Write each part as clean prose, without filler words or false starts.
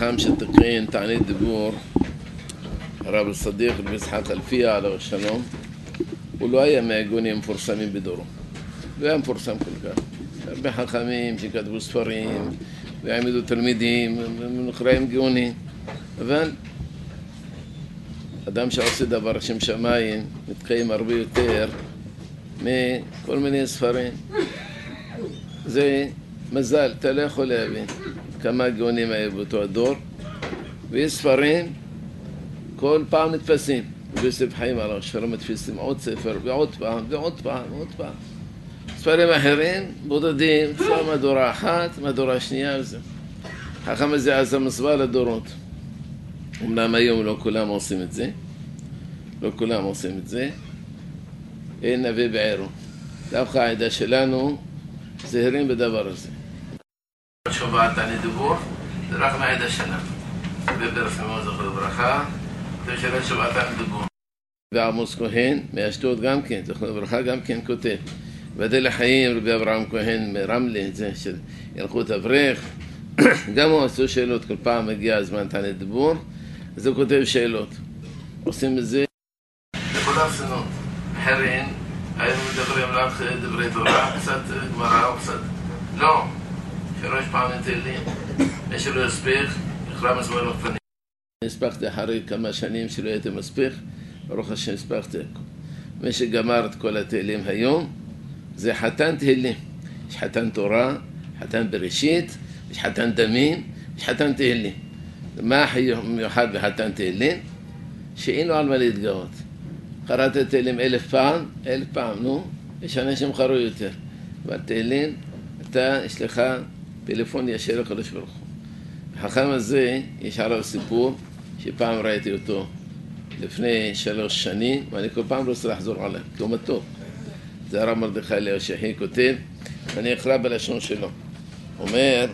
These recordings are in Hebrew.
חכם שתקין תענית דיבור, הרב הצדיק רבי יצחק אלפיה עליו השלום, הוא לא היה מהגונים מפורסמים בדורו, לא היה מפורסם כל כך. הרבה חכמים שכתבו ספרים והעמידו תלמידים ונקראים גאונים, אבל אדם שעושה דבר שם שמיים מתקיים הרבה יותר מכל מיני ספרים. זה מזל, אתה לא יכול להבין כמה גאונים היו באותו הדור, ויש ספרים כל פעם נתפסים. ויוסף חיים עליו השלום מתפסים עוד ספר ועוד פעם ועוד פעם ועוד פעם. ספרים אחרים בודדים, צפר מהדורה אחת, מהדורה השנייה וזה. החכם הזה עשה מסווה לדורות. אמנם היום לא כולם עושים את זה, לא כולם עושים את זה. אין נביא בעירו. דווקא העדה שלנו זהירים בדבר הזה. שובעת אני דיבור, זה רק מהעדה שלנו. וברפמו זכר ברכה, זה שאלה שובעת אני דיבור. ועמוס כהן מאשדוד גם כן, זכר ברכה גם כן כותב. ודל החיים רבי אברהם כהן מרמלה, זה של ילכות אברך. גם הוא עשו שאלות, כל פעם מגיע הזמן תענית דיבור, אז הוא כותב שאלות. עושים את זה לכל הסנות. אחרים, היינו מדברים רק דברי תורה, קצת גמרא או קצת... לא, שלוש פעמים תהילים, מי שלא יספיק, יקרא מזמור לפנים. הספקתי אחרי כמה שנים שלא הייתי מספיק, ברוך השם הספקתי. מי שגמר את כל התהילים היום, זה חתן תהילים. יש חתן תורה, חתן בראשית, יש חתן דמים, יש חתן תהילים. מה מיוחד בחתן תהילים? שאין לו על מה להתגאות. קראת תהילים 1000 פעם, 1000 פעם, נו, יש אנשים קראו יותר. בתהילים, יש לך פלאפון ישיר לקדוש ברוך הוא. החכם הזה, יש עליו סיפור, שפעם ראיתי אותו לפני 3 שנים, ואני כל פעם רוצה לחזור עליו, כי הוא מתוק. זה הרב מרדכי אליהו שחי כותב, ואני אקרא בלשון שלו. אומר,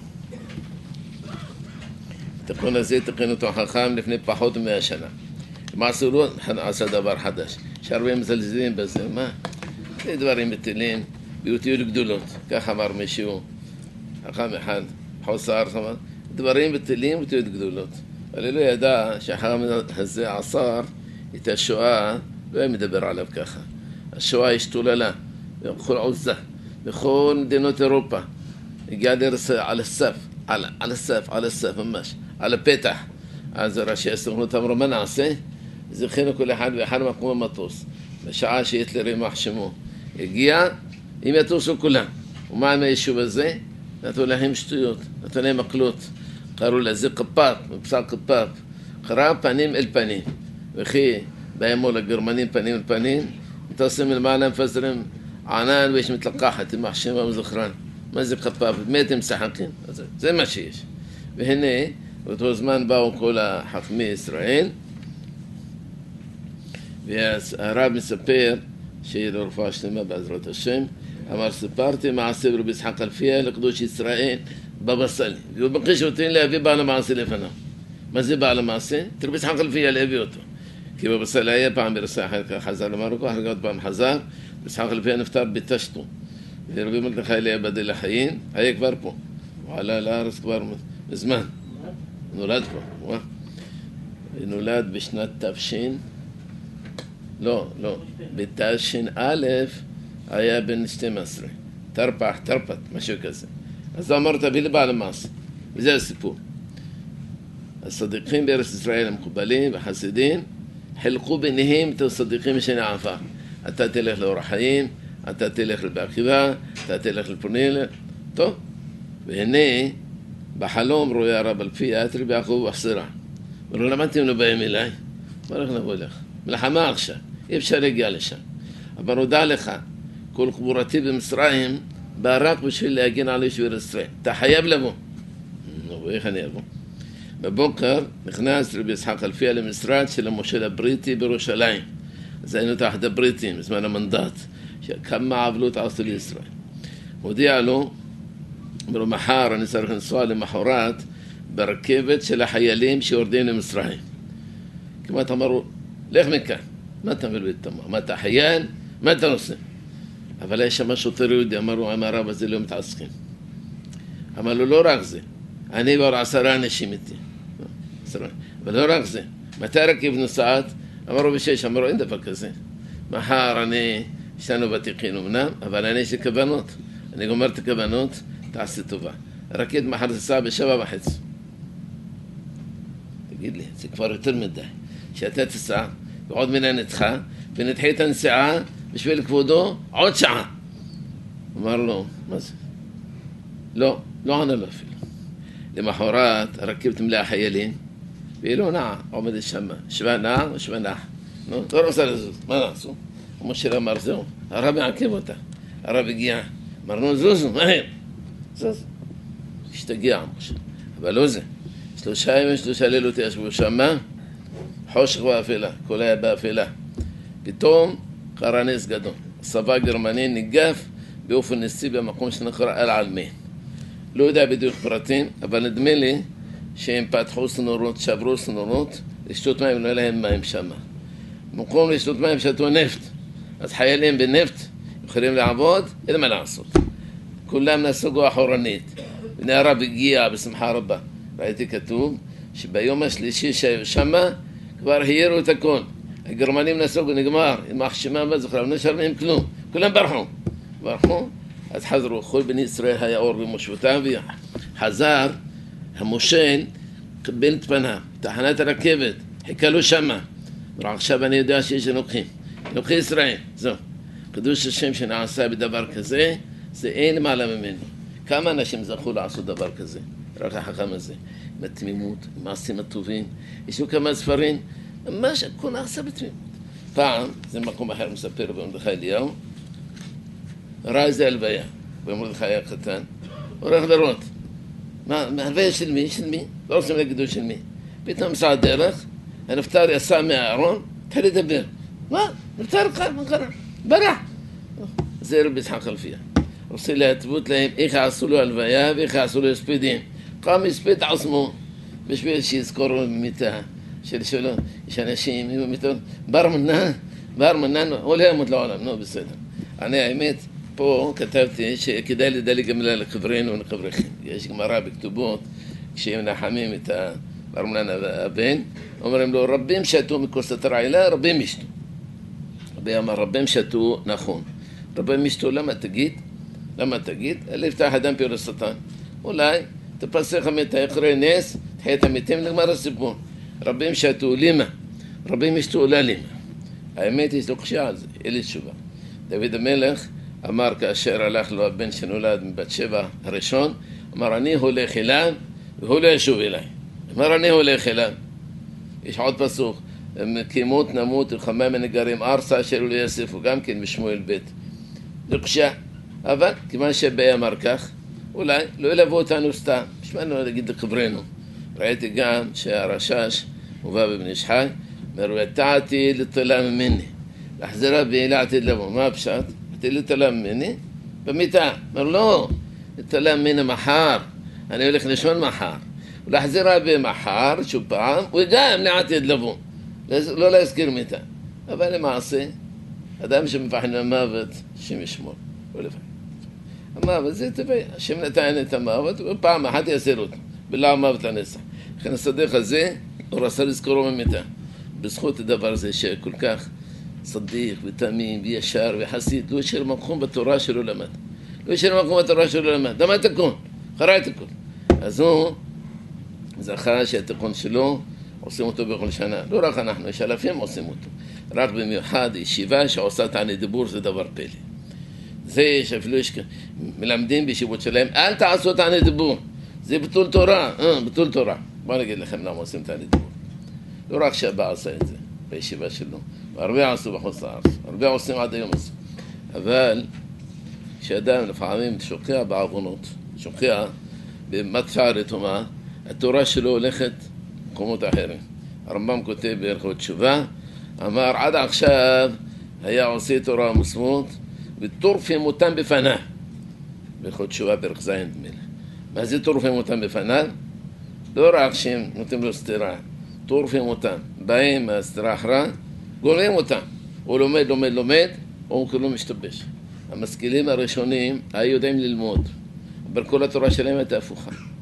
התיקון הזה תיקן אותו חכם לפני פחות מ100 שנה. מה עשו לו? עשה דבר חדש. שהרבה מזלזלים בזה, מה? זה דברים בטלים, באותיות גדולות. כך אמר מישהו, חכם אחד, חוסר, דברים בטלים באותיות גדולות. אבל לא ידע שהחכם הזה עשר את השואה, לא היה מדבר עליו ככה. השואה השתוללה, בכל עוזה, בכל מדינות אירופה. הגיע דרס על הסף, על הסף ממש, על הפתח. אז ראשי הסוכנות אמרו, מה נעשה? זכינו כל אחד ואחד מקום המטוס. בשעה שהיטלר ימח שמו הגיע, אם יטוסו כולם. ומה עם היישוב הזה? נתנו להם שטויות, נתנו להם מקלות. קראו לזה קפאפ, מבשר קפאפ. קרא פנים אל פנים. וכי באים לגרמנים פנים אל פנים, מטוסים למעלה מפזרים ענן ויש מתלקחת עם מחשם ומזכרן. מה זה קפאפ? מת הם משחקים. זה מה שיש. והנה, באותו זמן באו כל החכמי ישראל, והרב מספר שיהיה לו רפואה שלמה בעזרת השם, אמר, סיפרתי מעשה ברבי יצחק אלפיה לקדוש ישראל בבא סאלי, והוא בקש אותי להביא בעל המעשה לפניו. מה זה בעל המעשה? רבי יצחק אלפיה להביא אותו. כי בבא סאלי היה פעם ברסה אחר כך חזר למרוקו, אחר כך עוד פעם חזר, רבי יצחק אלפיה נפטר בתשתו, ורבי מרדכי אליהו בדל החיים היה כבר פה, הוא עלה לארץ כבר מזמן, נולד פה, נולד בשנת תש"ן, לא, בתש"א היה בן 12, תרפ"ת, משהו כזה. אז הוא אמר, תביא לי בעל המעשה, וזה הסיפור. הצדיקים בארץ ישראל המקובלים והחסידים, חילקו ביניהם את הצדיקים משנה עבר. אתה תלך לאור החיים, אתה תלך רבי עקיבא, אתה תלך לפוניל, טוב. והנה, בחלום רואה הרב אלפיה את רבי יעקב אבוחצירא. אמרו, למה אתם לא באים אליי? מה הולך לבוא לך? מלחמה עכשיו, אי אפשר להגיע לשם. אבל נודע לך, כל קבורתי במצרים, בא רק בשביל להגן על יישוב ישראל. אתה חייב לבוא. נו, איך אני אבוא? בבוקר נכנס רבי יצחק אלפיה למשרד של המושל הבריטי בירושלים. אז היינו תחת הבריטים, בזמן המנדט, שכמה עוולות עשו לישראל. הודיע לו, אמרו, מחר אני צריך לנסוע למחרת ברכבת של החיילים שיורדים למצרים. כמעט אמרו, לך מכאן, מה אתה מבלבל את המוח? מה אתה חייל? מה אתה עושה? אבל יש שם שוטר יהודי, אמרו, עם הרב הזה לא מתעסקים. אמר לו, לא רק זה, אני ועוד 10 אנשים איתי. אבל לא רק זה. מתי רכיב נוסעת? אמרו ב6, אמרו אין דבר כזה. מחר יש לנו ותיקים אמנם, אבל אני יש לי כוונות. אני גומר את הכוונות, תעשי טובה. הרקיד מחר זה סעה ב7:30. תגיד לי, זה כבר יותר מדי. שאתה תסע, ועוד מיני נדחה, ונדחי את הנסיעה, בשביל כבודו, עוד שעה. אמר לו, מה זה? לא ענה לו אפילו. למחרת, הרכבת מלאה חיילים, והיא לא נעה, עומדת שמה. שווה נעה או שווה נח. לא רוצה לזוז, מה נעשו? משה אמר, זהו, הרב מעכב אותה. הרב הגיע, אמרנו, זוזו, מהר. זוז. השתגע משה. אבל לא זה. 3 ימים, 3 לילות ישבו שמה, חושך ואפלה, כל היה באפלה. פתאום קרה נס גדול. צבא גרמני ניגף באופן ניסי במקום שנקרא אל-עלמין. לא יודע בדיוק פרטים, אבל נדמה לי שהם פתחו סנורות, שברו סנורות, לשתות מים, לא היה להם מים שמה. במקום לשתות מים שתו נפט. אז חיילים בנפט יכולים לעבוד, אין מה לעשות. כולם נסוגו אחורנית. בני הרב הגיע בשמחה רבה. ראיתי כתוב שביום השלישי שהיו שמה כבר העירו את הכל. הגרמנים נסוגו, נגמר, עם החשימה בזכרה, לא נשאר מהם כלום. כולם ברחו. אז חזרו, כל בני ישראל היה אור במושבותם, וחזר המושל, קיבל את פניו, תחנת הרכבת, חיכה לו שמה. ועכשיו אני יודע שיש נוקחי ישראל, זהו. קדוש השם שנעשה בדבר כזה, זה אין למעלה ממנו. כמה אנשים זכו לעשות דבר כזה? רק החכם הזה, עם התמימות, עם מעשים הטובים. יש לו כמה ספרים, ממש הכל נעשה בתמימות. פעם, זה מקום אחר מספר במרדכי אליהו, ראה איזה הלוויה, במרדכי היה קטן, הולך לראות. הלוויה של מי? לא רוצים להגידו של מי. פתאום מסע הדרך, הנפטר יצא מהארון, התחיל לדבר. מה? נפטר לך, מה קרה? ברח. זה רבי יצחק אלפיה. רוצה להתוות להם איך יעשו לו הלוויה ואיך יעשו לו הספדים. קם הספד עצמו בשביל שיזכור במיטה שלו. יש אנשים עם המיטה, בר מנן, הוא לא ימות לעולם, נו בסדר. אני האמת, פה כתבתי שכדאי לדלג גם לקברנו ולקבריכם. יש גמרא בכתובות, כשהם נחמים את בר מנן הבן, אומרים לו, רבים שתו מכוס התרעילה, רבים ישתו. רבי אמר, רבים שתו, נכון. רבים ישתו, למה תגיד? לפתח אדם פיור השטן. אולי תפסח המתה, יקרה נס, תחיה את המתים, נגמר הסיפור. רבים שתו לימה, רבים ישתו אולי לימה. האמת היא שתוקשה על זה, אלי תשובה. דוד המלך אמר כאשר הלך לו הבן שנולד מבת 7 הראשון, אמר אני הולך אליו והוא לא ישוב אליי. אמר אני הולך אליו. יש עוד פסוק, כימות נמות וחמה מנגרים ארצה אשר לא יאספו, גם כן בשמואל ב'. תוקשה. אבל כיוון שבא אמר כך, אולי לא ילוו אותנו סתם. בשמענו להגיד לקברנו. ראיתי גם שהרשש הובא בבן איש חי, אומר, ותעתי לטלה ממני. להחזרה בי לעתיד לבוא. מה הפשט? עתיד לטלה ממני? במיטה. אומר, לא, לטלה ממני מחר. אני הולך לישון מחר. ולהחזרה בי מחר, שוב פעם, וגם לעתיד לבוא. לא להזכיר מיטה. אבל למעשה, אדם שמפחד מהמוות, השם ישמור. לא לפחד. המוות זה טבעי. השם נתן את המוות, ופעם אחת יסיר אותו. בלע המוות לנצח. לכן הסדך הזה, הוא רצה לזכורו ממיטה. בזכות הדבר הזה שכל כך צדיק ותמים וישר וחסיד, לא ישאר מקום בתורה שלו למד. למד הכל, קרא את הכל. אז הוא זכה שהתיקון שלו עושים אותו בכל שנה. לא רק אנחנו, יש אלפים עושים אותו. רק במיוחד ישיבה שעושה תעני דיבור זה דבר פלא. זה שאפילו מלמדים בישיבות שלהם, אל תעשו תעני דיבור. זה ביטול תורה, ביטול תורה. בואו נגיד לכם למה עושים תעני דיבור. לא רק שהבא עשה את זה בישיבה שלו, הרבה עשו בחוץ לארץ, הרבה עושים עד היום הזה. אבל כשאדם לפעמים שוקע בעוונות, שוקע במטפע רתומה, התורה שלו הולכת במקומות אחרים. הרמב"ם כותב בהלכות תשובה, אמר עד עכשיו היה עושה תורה ומצוות וטורפים אותם בפניו. בהלכות תשובה פרק ז' נדמה לי. מה זה טורפים אותם בפניו? לא רק שהם נותנים לו סתירה, טורפים אותם, באים מהסתירה אחרה, גורמים אותם. הוא לומד, הוא כולו משתבש. המשכילים הראשונים היו יודעים ללמוד, אבל כל התורה שלהם הייתה הפוכה.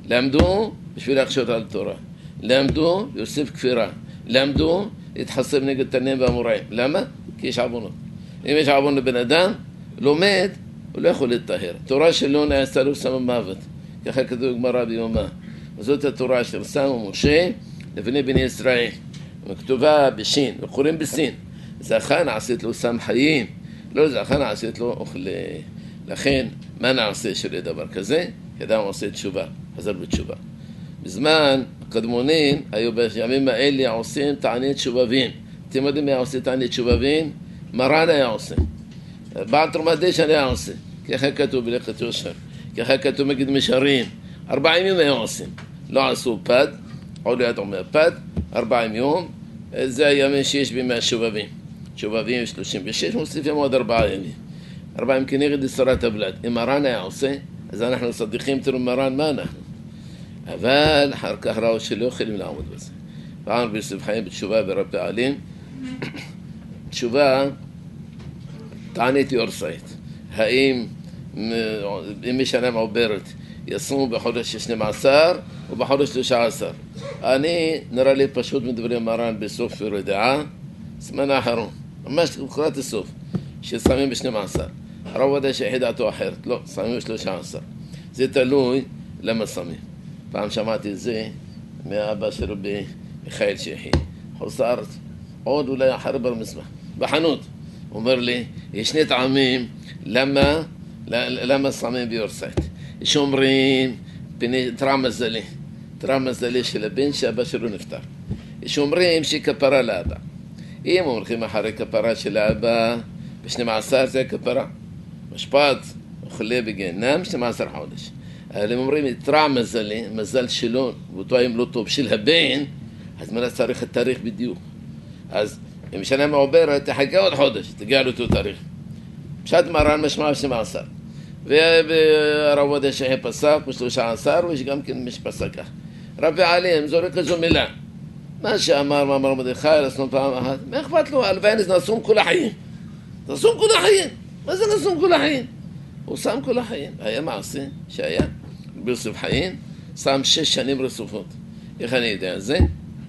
למדו בשביל להקשות על תורה. למדו יוסיף כפירה. למדו להתחסב נגד תנים והמוראים. למה? כי יש עוונות. אם יש עוון לבן אדם, לומד, הוא לא יכול להתטהר. תורה שלו נעשתה לו שמה מוות. ככה כתוב בגמרא ביומא. וזאת התורה אשר שמו משה לבני בני ישראל. וכתובה בשין, וקוראים בסין. זכה נעשית לו שם חיים, לא זכה נעשית לו אוכלה. לכן, מה נעשה שלא דבר כזה? אדם עושה תשובה, חזר בתשובה. בזמן הקדמונים, היו בימים האלה עושים תענית שובבים. אתם יודעים מה עושה תענית שובבים? מרן היה עושה. בעל תרומת דשן היה עושה. ככה כתוב בלכת יושר. ככה כתוב מגיד משרים. 40 יום היה עושים. לא עשו פד, עוד ליד אומר פד, 40 יום. זה הימים שיש בימי השובבים. שובבים 36, מוסיפים עוד 4 ימים. 40 כנגד יסרת הבלד. אם מרן היה עושה, אז אנחנו צדיקים, תראו מרן מה אנחנו. אבל אחר כך ראו שלא יכולים לעמוד בזה. פעם ביוסף חיים בתשובה ברב פעלים, תשובה תענית יורסאית. האם אם משנה מעוברת ישמו בחודש 12 ובחודש 13? אני נראה לי פשוט מדברים מרן בסוף רדעה, זמן האחרון, ממש לקראת הסוף, ששמים ב-12. הרב ודאי שהחליט דעתו אחרת, לא, שמים ב-13. זה תלוי למה שמים. פעם שמעתי את זה מהאבא של רבי מיכאל שיחי, חוץ לארץ, עוד אולי אחרי בר מצווה, בחנות. הוא אומר לי, יש שני טעמים, למה שמים ביורסאית? יש אומרים, תרע מזלי של הבן שאבא שלו נפטר. יש אומרים שהיא כפרה לאבא. אם הולכים אחרי כפרה של האבא, ב-12 זה כפרה. משפט, חולה בגיהנם, 12 חודש. אבל הם אומרים, תרע מזלי, מזל שלו, ואותו היום לא טוב של הבן, אז מנה צריך את תאריך בדיוק. אז אם שנה מעוברת, תחכה עוד חודש, תגיע לאותו תאריך. פשט מרן משמע 12. והרב ודאי שיחי פסק ב-13, ויש גם כן מי שפסק כך. רבי עלים זורק איזו מילה. מה שאמר מאמר מרדכי, לסנום פעם אחת, מה אכפת לו? הלוואי נסום כל החיים. נסום כל החיים. מה זה נסום כל החיים? הוא שם כל החיים. היה מעשה שהיה ביוסף חיים, שם 6 שנים רצופות. איך אני יודע זה?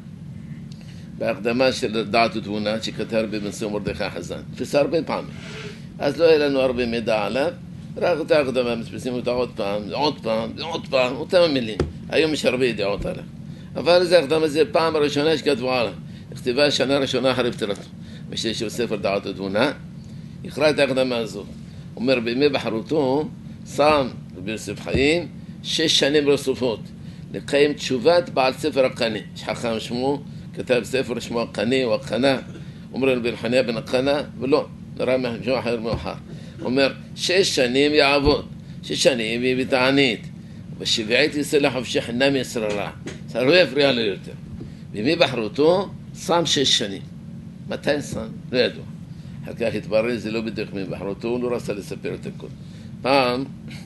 בהקדמה של דעת ותבונה שכתב הרבה בנשיא מרדכי חזן. תפסה הרבה פעמים. אז לא היה לנו הרבה מידע עליו, רק אותה הקדמה, מספסים אותה עוד פעם, אותם המילים. היום יש הרבה ידיעות עליו. אבל זה הקדמה, זה פעם הראשונה שכתבו עליו. נכתבה שנה ראשונה אחרי פטירתו. שיש ספר דעת ותבונה, יקרא את ההקדמה הזאת. אומר, בימי בחרותו, שם ביוסף חיים 6 שנים רצופות, לקיים תשובת בעל ספר הקנה. יש חכם שמו, כתב ספר שמו הקנה או הקנה, אומר רבי חניה בן הקנה, ולא, נראה משהו אחר מאוחר. אומר, 6 שנים יעבוד, 6 שנים יביא בתענית, בשביעית יצא לחופשי חינם ישררה, זה לא יפריע לו יותר. בימי בחרותו, שם 6 שנים. מתי שם? לא ידוע. אחר כך התברר, זה לא בדיוק מבחרותו, הוא לא רצה לספר את הכל. פעם,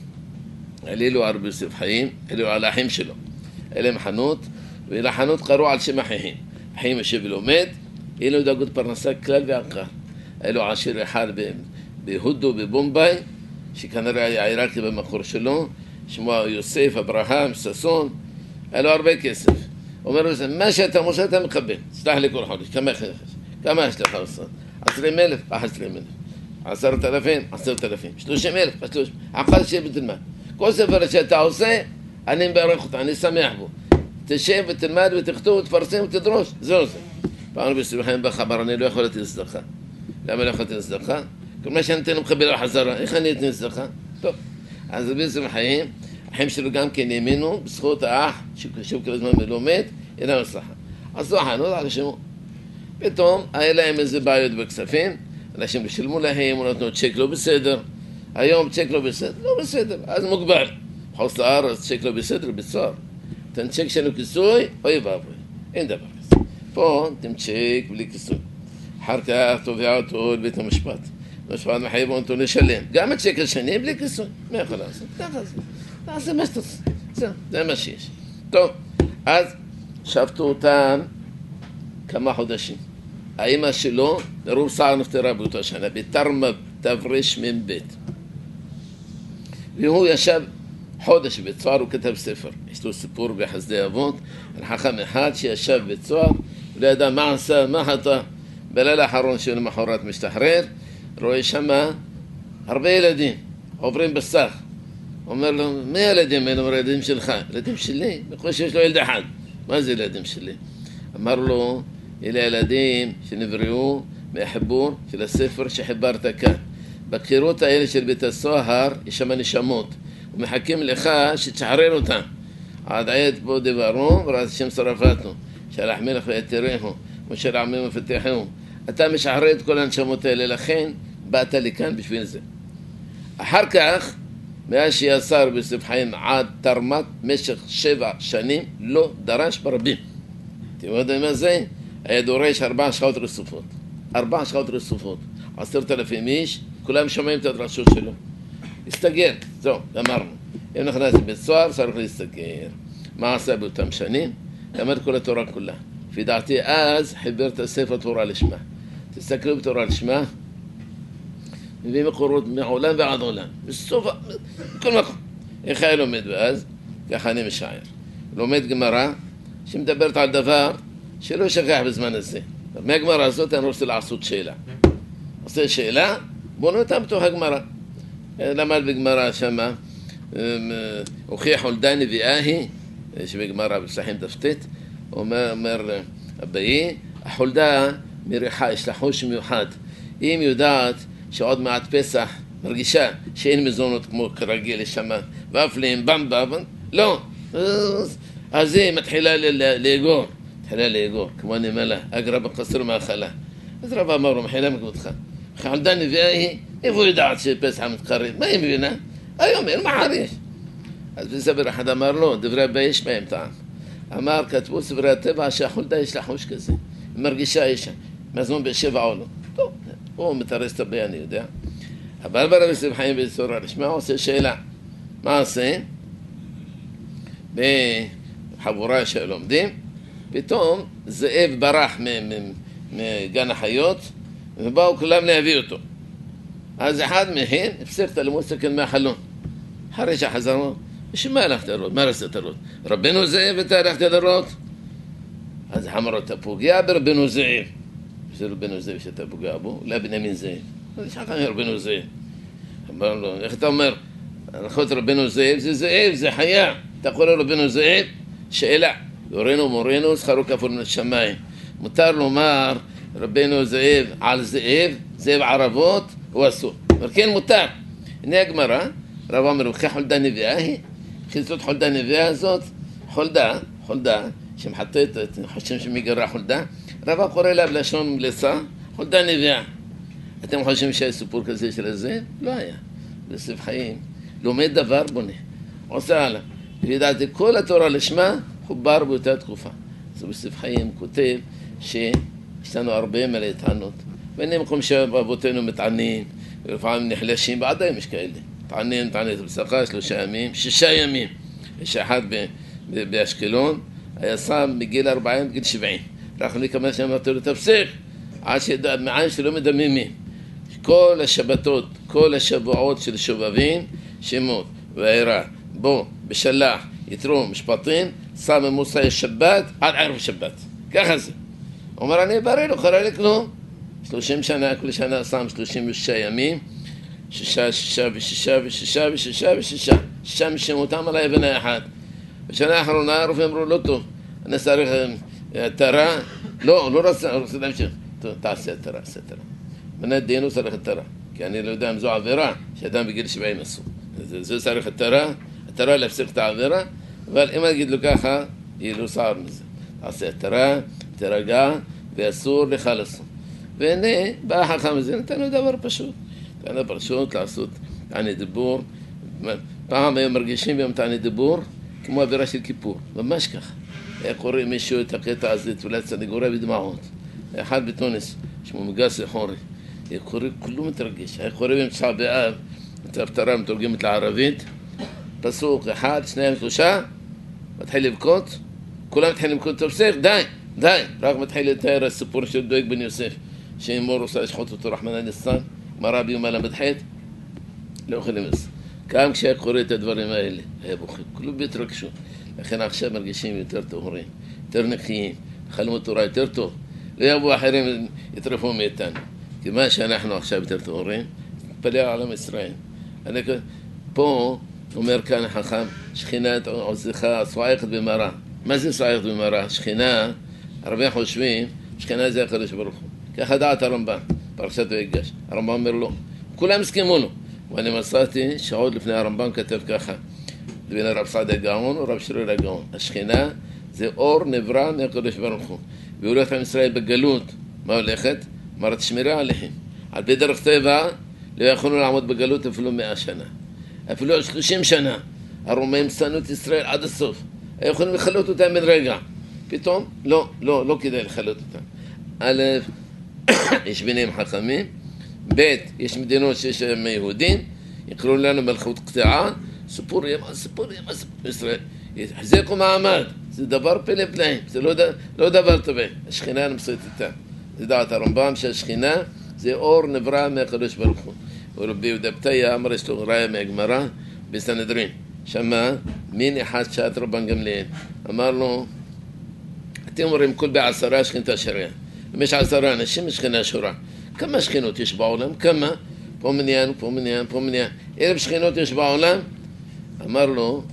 העלילו על ביוסף חיים, העלילו על האחים שלו. היה להם חנות, ולחנות קראו על שם אחיהם. אחים יושב ולומד, היה לו דאגות פרנסה כלל ועקר. היה לו עשיר אחד בהודו, בבומביי, שכנראה היה עיראקי במקור שלו, שמו יוסף, אברהם, ששון, היה לו הרבה כסף. אומר לו, מה שאתה מושא אתה מקבל, סלח לי כל חודש, כמה יש לך עושה? 20,000, 11,000, 10,000, 10,000, 30,000, 30,000, עקל שיהיה בתלמד. כל ספר שאתה עושה, אני מברך אותה, אני שמח בו. תשב ותלמד ותכתוב ותפרסם ותדרוש, זהו זה. פעם ביוסף חיים בחבר, אני לא יכול לתת צדקה. למה לא יכול לתת צדקה? כל מה שאני אתן לו מקבל על חזרה, איך אני אתן צדקה? טוב, אז ביוסף חיים, החיים שלו גם כן האמינו, בזכות האח, שוב כל הזמן מלומד, אינה מצלחה. עשו החנות על שמו. פתאום היה להם איזה בעיות בכספים, אנשים שילמו להם, הוא נתנו צ'ק לא בסדר, היום צ'ק לא בסדר, לא בסדר, אז מוגבל. חוץ לארץ, צ'ק לא בסדר, בצער. תן צ'ק שלנו כיסוי, אוי ואבוי, אין דבר כזה. פה תן צ'ק בלי כיסוי. אחר כך תובע אותו לבית המשפט. המשפט מחייב אותו לשלם. גם הצ'ק השני בלי כיסוי. מה יכול לעשות? ככה זה. תעשה מה שתעשה. זה מה שיש. טוב, אז שבתו אותם כמה חודשים. האמא שלו, רוב סער נפטרה באותה שנה, בתרמ"ב תרמ"ב. והוא ישב חודש בבית סוהר הוא כתב ספר. יש לו סיפור בחסדי אבות, על חכם אחד שישב בבית סוהר, ולא ידע מה עשה, מה חטא. בליל האחרון שהוא למחרת משתחרר, רואה שמה הרבה ילדים, עוברים בסך. אומר לו, מי הילדים האלה? אומר, ילדים שלך. ילדים שלי? בכל שיש לו ילד אחד. מה זה ילדים שלי? אמר לו, אלה ילדים שנבראו מהחיבור של הספר שחיברת כאן. בקירות האלה של בית הסוהר יש שם נשמות, ומחכים לך שתשחרר אותם. עד עת בו דברו וראת השם שרפתנו, שלח מלך ויתרהו, משה עמים ופתחהו. אתה משחרר את כל הנשמות האלה, לכן באת לי כאן בשביל זה. אחר כך, מאז שיסר ביוסף חיים עד תרמת משך 7 שנים, לא דרש ברבים. אתם יודעים מה זה? היה דורש 4 שעות רצופות. 4 שעות רצופות. 10,000 איש, כולם שומעים את הדרשות שלו. הסתגר, זהו, אמרנו. אם נכנס לבית סוהר, צריך להסתגר. מה עשה באותם שנים? למד כל התורה כולה. לפי דעתי, אז חיבר את הספר תורה לשמה. תסתכלו בתורה לשמה, מביא מקורות מעולם ועד עולם. בסוף, בכל מקום. איך היה לומד ואז? ככה אני משער. לומד גמרא, שמדברת על דבר שלא שכח בזמן הזה. מהגמרא הזאת אני רוצה לעשות שאלה. עושה שאלה, בוא נותן בתוך הגמרא. למד בגמרא שמה, הוכיח הולדה נביאה היא, שבגמרא בסחים תפתית, אומר אביי, החולדה מריחה, יש לה חוש מיוחד. אם יודעת שעוד מעט פסח מרגישה שאין מזונות כמו כרגיל, יש שמה ופלים, במבה, לא. אז היא מתחילה לאגור, כמו נמלה, אגרה בקסר מאכלה. אז רב אמר לו, מחילה מכבודך, חולדה נביאה היא, איפה יודעת שפסח מתקרב? מה היא מבינה? היום אין מחריש. אז בסבר אחד אמר לו, דברי אביי יש בהם טעם. אמר, כתבו ספרי הטבע שהחולדה יש לה חוש כזה, היא מרגישה אישה, מזון ב7 או לא. טוב, הוא מתרס את הבי, אני יודע. אבל ברב יוסף חיים בסורה לשמה, הוא עושה שאלה. מה עושה? בחבורה שלומדים, פתאום זאב ברח מגן החיות, ובאו כולם להביא אותו. אז אחד מהם הפסיק את הלימוד סכן מהחלון. אחרי שחזרנו, בשביל מה הלכת לראות? מה רצית לראות? רבנו זאב אתה הלכת לראות? אז אמר, אתה פוגע ברבנו זאב. זה רבנו זאב שאתה פוגע בו, אולי בנימין זאב. אז יש לך רבנו זאב. אמר לו, איך אתה אומר? הלכות רבנו זאב זה זאב, זה חיה. אתה קורא רבנו זאב? שאלה. יורנו מורנו, שכרו כפול מן השמיים. מותר לומר רבנו זאב על זאב, זאב ערבות, הוא אסור. אבל כן מותר. הנה הגמרא, רב אומר, וכך חולדה נביאה היא? חיזות חולדה נביאה הזאת, חולדה, שמחטטת, חושבים שמגרה חולדה, רב קורא לה בלשון מלצה, חולדה נביאה. אתם חושבים שהיה סיפור כזה של זה? לא היה. יוסף חיים, לומד דבר בונה, עושה הלאה. וידעתי, כל התורה לשמה חובר באותה תקופה. אז יוסף חיים כותב שיש לנו הרבה מלא טענות. ואין מקום שאבותינו מתענים, ולפעמים נחלשים, ועדיין יש כאלה. תעניין בסכה 3 ימים, 6 ימים. יש אחד באשקלון, היה שם מגיל 40 בגיל 70. רק לי כמה שנים אמרתי לו, תפסיק, עד מעין שלא מדממים. כל השבתות, כל השבועות של שובבים, שמות, ועירה, בו, בשלח, יתרו, משפטים, שם מוסי שבת עד ערב שבת. ככה זה. הוא אומר, אני בריא, לא קרה לי כלום. 30 שנה, כל שנה שם 36 ימים, 6 משמותם על האבן האחד. בשנה האחרונה הרופאים אמרו, לא טוב, אני צריך תרה, לא רוצה להמשיך. טוב, תעשה תרה. מנת דין הוא צריך תרה, כי אני לא יודע אם זו עבירה שאדם בגיל 70 עשו. זה צריך התרה להפסיק את העבירה, אבל אם אני אגיד לו ככה, יהיה לו סער מזה. תעשה תרה, תרגע, ואסור לך לעשות. והנה, בא החכם הזה, נתן לו דבר פשוט. נתן לו פשוט לעשות תעני דיבור. פעם היו מרגישים ביום תעני דיבור, כמו אווירה של כיפור. ממש ככה. היה קורא מישהו את הקטע הזה, תפילת סניגוריה בדמעות. אחד בתוניס, שמו מגס חורי. היה קורא, כולו מתרגש. היה קורא באמצע באב, את ההפטרה מתורגמת לערבית. פסוק 1, 2, 3, מתחיל לבכות. כולם מתחילים לבכות, תפסיק, די. רק מתחיל לתאר הסיפור של דואג בן יוסף, שאמור רוצה לשחוט אותו רחמנא ליצלן, מראה ביום הל"ח, לא יכולים לזה. גם כשהיה קורא את הדברים האלה, היה בוכה, כלום בהתרגשות. לכן עכשיו מרגישים יותר טהורים, יותר נקיים, חלמות תורה יותר טוב. לא יבואו אחרים יטרפו מאיתנו. כי מה שאנחנו עכשיו יותר טהורים, נתפלל על עם ישראל. פה אומר כאן החכם, שכינה עוזך סועקת במרה. מה זה סועקת במרה? שכינה, הרבה חושבים, שכינה זה הקדוש ברוך הוא. ככה דעת הרמב"ן, פרשת ויגש. הרמב"ן אומר לו, כולם הסכימו לו. ואני מצאתי שעוד לפני הרמב"ן כתב ככה, בין הרב סעדיה גאון ורב שריר הגאון. השכינה זה אור נברא מהקדוש ברוך הוא. והוא הולך עם ישראל בגלות. מה הולכת? אמרת שמירה עליהם. על פי דרך טבע לא יכולנו לעמוד בגלות אפילו 100 שנה. אפילו 30 שנה. הרומאים שנאו את ישראל עד הסוף. היו יכולים לחלות אותם בן רגע. פתאום לא כדאי לחלות אותם. א', יש ביניהם חכמים. ב', יש מדינות שיש להם יהודים. יקראו לנו מלכות קטעה. סיפור ישראל. יחזיקו מעמד. זה דבר פלא פלאים. זה לא דבר טובה. השכינה נמצאת איתה. זה דעת הרמב"ם שהשכינה זה אור נברא מהקדוש ברוך הוא. ורבי יהודה פתיה אמר, יש לו ראיה מהגמרא בסנהדרין. שמע, מין אחד שעת רבן גמליאל. אמר לו, אתם אומרים כל בעשרה שכינתה שריה. אם יש 10 אנשים, שכינה שורה. כמה שכינות יש בעולם? כמה? פה מניין, פה מניין, פה מניין. 1,000 שכינות יש בעולם? אמר לו,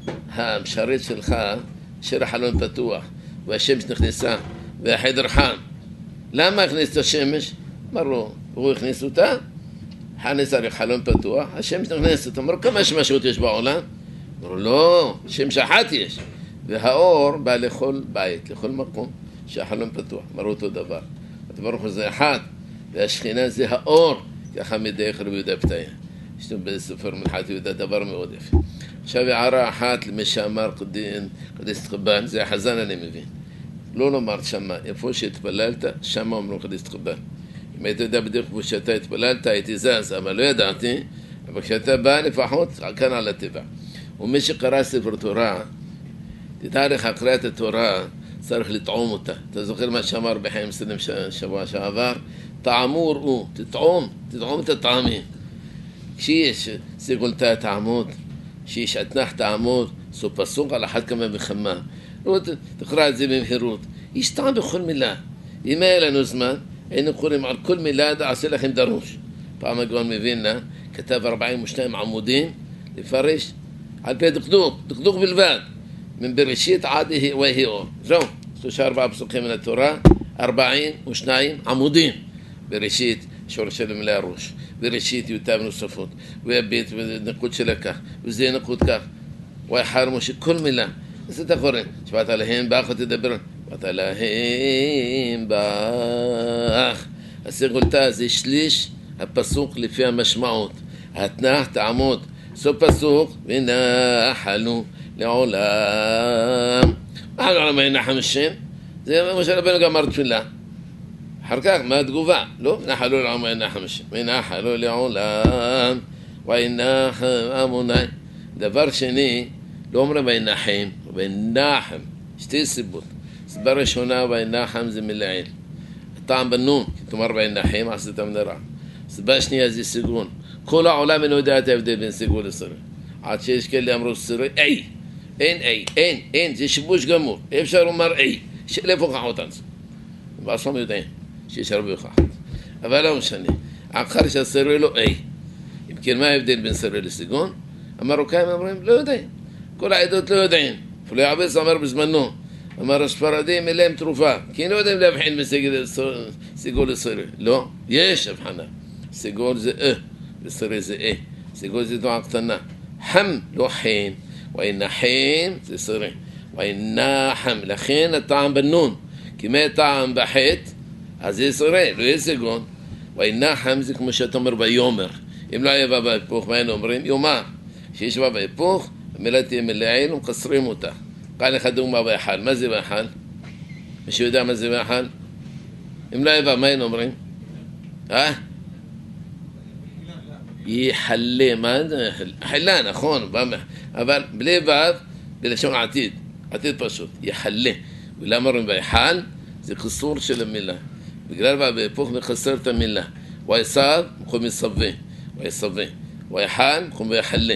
המשרת שלך, שיר החלון פתוח, והשמש נכנסה, והחדר חם. למה הכניס את השמש? אמר לו, הוא הכניס אותה? חנס הרי חלון פתוח, השמש נכנסת. אמר, כמה שמשות יש בעולם? אמרו, לא, שמש אחת יש. והאור בא לכל בית, לכל מקום שהחלון פתוח. אמרו אותו דבר. הדבר הוא זה אחד, והשכינה זה האור, ככה מדייך רבי יהודה פתיה. יש לנו בספר מלכת יהודה דבר מאוד יפה. עכשיו הערה אחת למי שאמר קדיש תחבן, זה החזן אני מבין. לא לומר שמה, איפה שהתפללת, שמה אומרים קדיש תחבן. אם היית יודע בדיוק כמו שאתה התפללת, הייתי זז, אבל לא ידעתי, אבל כשאתה בא לפחות, כאן על הטבע. ומי שקרא ספר תורה, תדע לך, קריאת התורה, צריך לטעום אותה. אתה זוכר מה שאמר בחיים סלם שבוע שעבר? טעמו ראו, תטעום את הטעמים. כשיש סגולתה טעמות, כשיש אתנח טעמות, זו פסוק על אחת כמה וכמה. תקרא את זה במהירות. יש טעם בכל מילה. אם היה לנו זמן, היינו קוראים על כל מילה, עשה לכם דרוש. פעם הגאון מווילנה כתב 42 עמודים לפרש על פי דקדוק בלבד. מבראשית עד ויהי אור. זהו, 3-4 פסוקים מן התורה, 42 עמודים. בראשית שורש של המילה ראש, בראשית יותם נוספות, והבית ונקוד שלה כך, וזה נקוד כך, ויחרמו שכל מילה. אז אתה קורא, שבעת עליהם באח ותדבר, שבעת עליהם באח. הסגולתה זה שליש הפסוק לפי המשמעות. התנח תעמוד, סוף פסוק, ונחלו לעולם. נחלו לעולם ונחם השם. זה מה שרבנו גם אמר תפילה. אחר כך, מה התגובה? לא, נחלו לעולם ונחם השם. ונחלו לעולם ונחם אמוני. דבר שני, לא אומרים וינחם, וינחם. שתי סיבות. סיבה ראשונה, וינחם זה מלעיל. הטעם בנון, כלומר וינחם, עשית מנרה. סיבה שנייה זה סיגון. כל העולם אינו יודע את ההבדל בין סיגון לסירי. עד שיש כאלה אמרו סירי, אין, זה שיבוש גמור. אי אפשר לומר שאלה פוקחות על זה. בעצמם יודעים שיש הרבה הוכחות. אבל לא משנה. אחר שהסירי לא אם כן, מה ההבדל בין סירי לסיגון? המרוקאים אומרים, לא יודעים. כל העדות לא יודעים. אפילו יעבס אמר בזמנו, אמר הספרדים אליהם תרופה, כי לא יודעים להבחין בסיגול לסירי. לא, יש הבחנה. סיגול זה וסירי זה סיגול זה תנועה קטנה. חם לא חן, וינחם זה סירי. וינחם, לכן הטעם בנון. כי מה הטעם בחטא, אז זה סירי, לא יהיה סיגול. וינחם זה כמו שאתה אומר ביומר. אם לא היה בא בהיפוך, מה היינו אומרים? יומר. שיש בא בהיפוך, המילה תהיה מלעיל ומקסרים אותה. כאן לך דוגמה בהיכל. מה זה בהיכל? מישהו יודע מה זה בהיכל? אם לא היה בא, מה היינו אומרים? יחלה, מה זה? חלה, נכון, אבל בלי ו' בלשון עתיד. עתיד פשוט, יחלה. ולמה אומרים בהיכל? זה חיסור של המילה. בגלל בא בהיפוך מחסר את המילה. ויסב, מקום יסווה. ויסווה. ויחל, מקום ויחלה.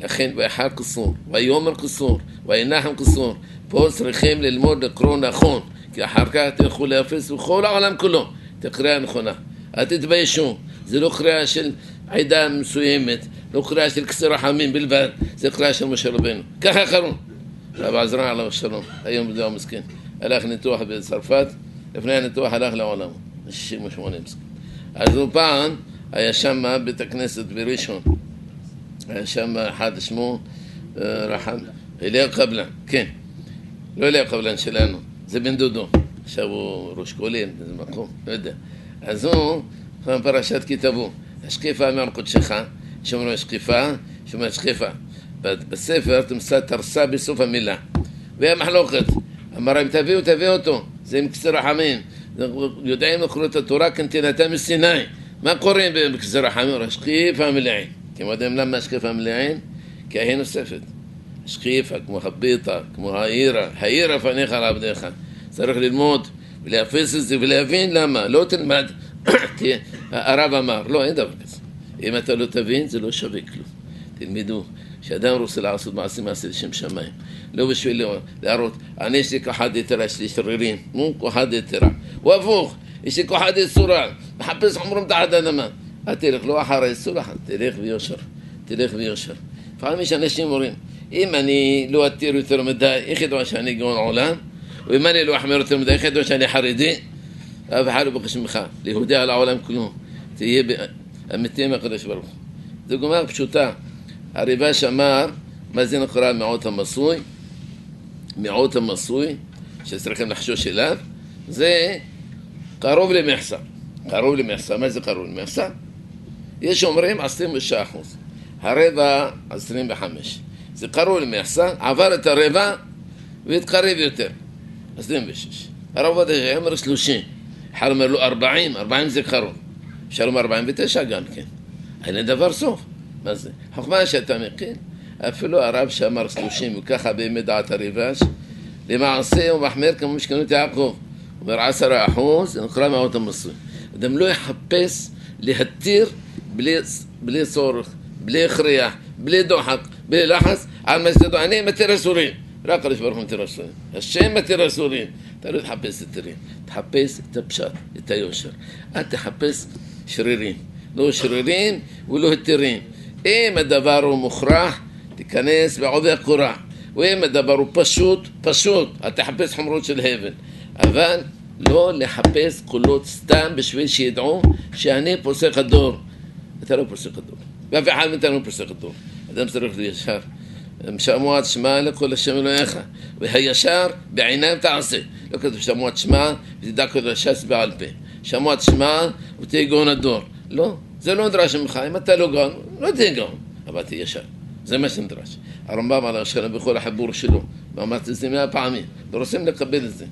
לכן ויחר קסור, ויאמר קסור, וינחם קסור. פה צריכים ללמוד לקרוא נכון, כי אחר כך תלכו להפיץ בכל העולם כולו את הקריאה הנכונה. אל תתביישו, זה לא קריאה של עדה מסוימת, לא קריאה של כסר רחמים בלבד, זה קריאה של משה רבנו. ככה קראו. רב עזרא עליו השלום, היום זה המסכן, הלך ניתוח בצרפת, לפני הניתוח הלך לעולם, 68 מסכן. אז הוא פעם היה שם בית הכנסת בראשון, היה שם אחד שמו רחם, אליהו קבלן, כן, לא אליהו קבלן שלנו, זה בן דודו, עכשיו הוא ראש כהן, זה מקום, לא יודע. אז הוא, פרשת כי תבוא, השקיפה מעל קודשך, שאומרים השקיפה, שאומרים השקיפה. בספר תמצא תרסה בסוף המילה, והיה מחלוקת, אמר אם תביאו אותו, זה עם כסר רחמים, יודעים לקרוא את התורה כנתינתה מסיני. מה קוראים בכסר רחמים? השקיפה מלאים. כי יודעים למה השקיפה מלאים? כי היא נוספת. השקיפה כמו הביטה, כמו העירה פניך על עבדיך. צריך ללמוד ולהפיץ את זה ולהבין למה. לא תלמד, כי הרב אמר, לא, אין דבר כזה. אם אתה לא תבין, זה לא שווה כלום. תלמדו, שאדם רוצה לעשות מעשה לשם שמיים. לא בשביל להראות, אני יש לי כוחת יתרה, יש לי שרירים, כוחת יתרה. והפוך, יש לי כוחת יצורה, מחפש חומרים תחת האדמה. אל תלך, לא אחר היצורה, תלך ביושר, תלך ביושר. לפעמים יש אנשים אומרים, אם אני לא אתיר יותר מדי, איך ידוע שאני גאון עולם, ואם אני לא אחמר יותר מדי, איך ידוע שאני חרדי, אף אחד לא בקש ממך, להודיע על העולם כלום, תהיה אמיתי מהקדוש ברוך הוא. זו גמרא פשוטה. הריב"ש אמר, מה זה נקרא מיעוט המסוי? מיעוט המסוי, שצריכים לחשוש אליו, זה קרוב למחסה. קרוב למחסה, מה זה קרוב למחסה? יש אומרים 26%, הרבע 25. זה קרוב למחסה, עבר את הרבע והתקרב יותר, 26. הרב עובדיה אומר 30, אחד אומר לו 40 זה קרוב. אפשר לומר 49 גם כן. אין דבר סוף. מה זה? חוכמה שאתה מכיר, אפילו הרב שאמר 30 וככה באמת דעת הריב"ש, למעשה הוא מחמיר כמו משכנות יעקב, הוא אומר 10%, זה נקרא מיעוט המסוי. אדם לא יחפש להתיר בלי צורך, בלי הכריח, בלי דוחק, בלי לחץ, על מה שתדעו, אני מתיר אסורים, רק הקדוש ברוך הוא מתיר אסורים, השם מתיר אסורים, אתה לא תחפש היתרים, תחפש את הפשט, את היושר, אל תחפש שרירים, לא שרירים ולא היתרים. אם הדבר הוא מוכרח, תיכנס בעובי הקורה, ואם הדבר הוא פשוט, אל תחפש חומרות של הבל, אבל לא לחפש קולות סתם בשביל שידעו שאני פוסק הדור. אתה לא פוסק הדור, ואף אחד מאיתנו לא פוסק הדור. אדם צריך לישר, שמוע תשמע לכל השם אלוהיך, והישר בעיניו תעשה. לא כתוב שמוע תשמע ותדע כל הש"ס בעל פה, שמוע תשמע ותהיה גאון הדור. לא, זה לא נדרש ממך. אם אתה לא גאון, לא תהיה גאון, אבל תהיה ישר. זה מה שנדרש. הרמב"ם על השלם בכל החיבור שלו, ואמרתי את זה 100 פעמים, ורוצים לקבל את זה.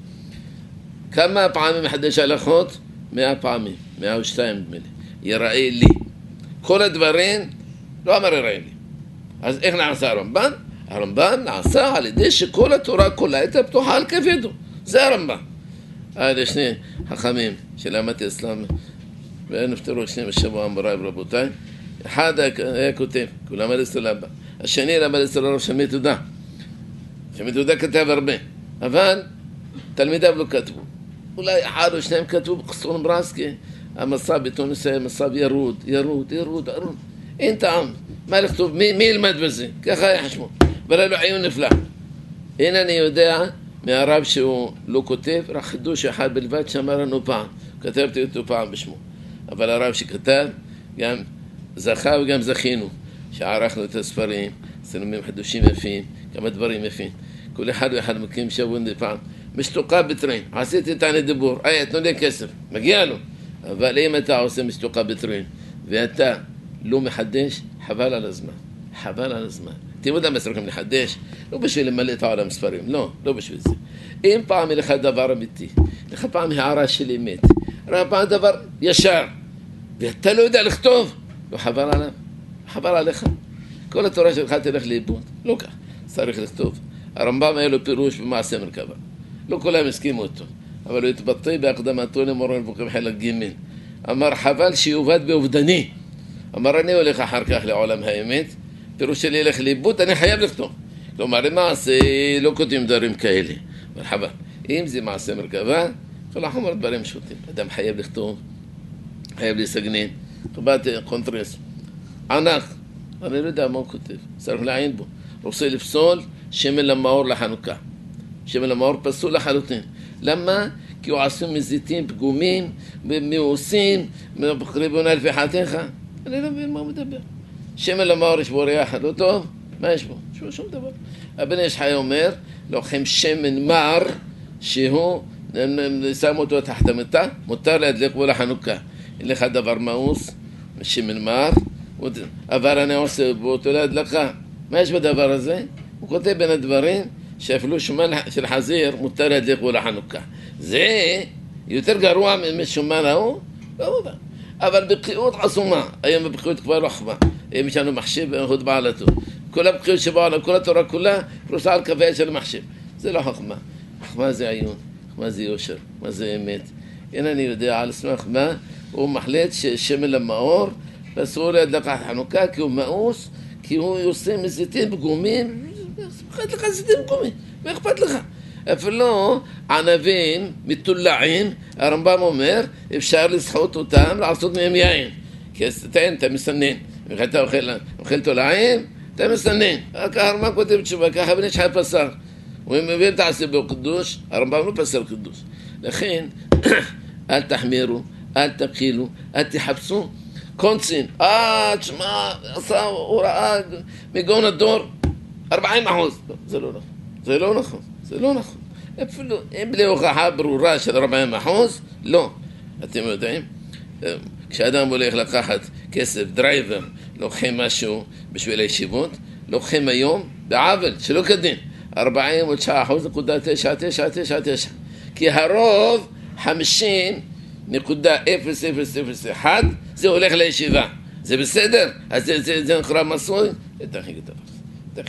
כמה פעמים מחדש הלכות? 100 פעמים, 102 נדמה לי. יראה לי. כל הדברים, לא אמר יראה לי. אז איך נעשה הרמב"ם? הרמב"ם נעשה על ידי שכל התורה כולה הייתה פתוחה על כף ידו. זה הרמב"ם. יש שני חכמים שלמדתי אצלם, ונפטרו שניהם השבוע מוריי ורבותיי. אחד היה כותב, כי הוא למד אצל אבא. השני למד אצל הרב שמי תודה. שמי תודה כתב הרבה, אבל תלמידיו לא כתבו. אולי אחד או שניים כתבו בחסרון ברסקי, המסע בתוניס היה מסע ירוד. אין טעם. מה לכתוב? מי ילמד בזה? ככה היה חשבו. אבל היה לו עיון נפלא. הנה אני יודע מהרב שהוא לא כותב, רק חידוש אחד בלבד שאמר לנו פעם. כתבתי אותו פעם בשמו. אבל הרב שכתב גם זכה וגם זכינו, שערכנו את הספרים, צילומים חידושים יפים, כמה דברים יפים. כל אחד ואחד מקים שבוע פעם. משתוקה בטרין, עשיתי את הדיבור, תנו לי כסף, מגיע לו. אבל אם אתה עושה משתוקה בטרין, ואתה לא מחדש, חבל על הזמן. אתם יודעים מה צריכים לחדש? לא בשביל למלא את העולם ספרים, לא בשביל זה. אם פעם לך דבר אמיתי, לך פעם הערה של אמת, פעם דבר ישר, ואתה לא יודע לכתוב, לא חבל עליך. כל התורה שלך תלך לאיבוד, לא כך, צריך לכתוב. הרמב"ם היה לו פירוש במעשה מרכבה. לא כולם הסכימו אותו, אבל הוא התבטא בהקדמתו למורה נבוכים חלק ג'. אמר חבל שיובד באובדני. אמר אני הולך אחר כך לעולם האמת, פירוש שלי ילך לאיבוד, אני חייב לכתוב. כלומר, למעשה לא כותבים דברים כאלה. מרחבה. אם זה מעשה מרכבה, כל החומר דברים שוטים. אדם חייב לכתוב, חייב לסגנין. חובת קונטרס. ענק. אני לא יודע מה הוא כותב. צריך לעין בו. רוצה לפסול שמן למאור לחנוכה. שמן למאור פסול לחלוטין. למה? כי הוא עשו מזיתים פגומים, מאוסים, ריבונה לפי חתיך. אני לא מבין מה הוא מדבר. שמן למאור יש בו ריח לא טוב, מה יש בו? שום דבר. הבן איש חי אומר, לוקחים שמן מר, שהוא שם אותו תחת המיטה, מותר להדליק בו לחנוכה. אין לך דבר מאוס, שמן מר, אבל אני עושה בו אותו להדלקה. מה יש בדבר הזה? הוא כותב בין הדברים שאפילו שומן של חזיר מותר להדליק בו לחנוכה. זה יותר גרוע משומן ההוא? לא יודע. אבל בבקיאות עצומה, היום בבקיאות כבר לא חמה. היום יש לנו מחשב הודבע על הטוב. כל הבקיאות שבאו על כל התורה כולה פרוסה על קווי של מחשב. זה לא חכמה. חכמה זה עיון, חכמה זה יושר, מה זה אמת. אין אני יודע על סמך מה, הוא מחליט ששמן למאור, ואסור להדלקת חנוכה כי הוא מאוס, כי הוא עושה מזיתים פגומים, אכפת לך זיתים פגומים, מה אכפת לך? אפילו ענבים מתולעים, הרמב"ם אומר, אפשר לסחוט אותם, לעשות מהם יין. כי אתה מסנן. אם אתה אוכל תולעים, אתה מסנן. ככה הרמב"ם כותב תשובה, ככה בן איש חי פסר. הוא מבין תעשה בו קדוש, הרמב"ם לא פסר קדוש. לכן, אל תחמירו, אל תקילו, אל תחפשו. קונצין, תשמע, עשה הוראה מגאון הדור, 40%. זה לא נכון. זה לא נכון. זה לא נכון. אפילו אם בלי הוכחה ברורה של 40%, לא. אתם יודעים, כשאדם הולך לקחת כסף, דרייבר, לוקחים משהו בשביל הישיבות, לוקחים היום בעוול, שלא כדין, 49.9999. כי הרוב 50.0001 זה הולך לישיבה. זה בסדר? אז זה נקרא מסוי? תכי כתב.